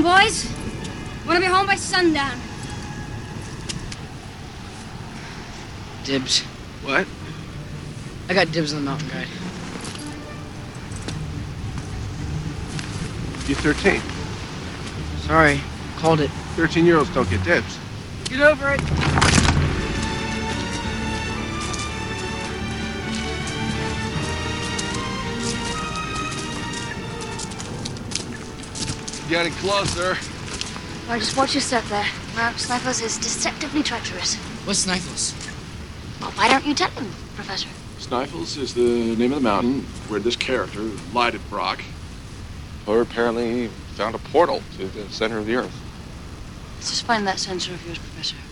boys. Want to be home by sundown. Dibs. What? I got dibs on the mountain guide. You're 13. Sorry, called it. 13-year-olds don't get dibs. Get over it. Getting closer. Well, just watch your step there. Mount Snifels is deceptively treacherous. What's Snifels? Well, why don't you tell him, Professor? Snifels is the name of the mountain where this character lied at Brock, or apparently found a portal to the center of the Earth. Let's just find that sensor of yours, Professor.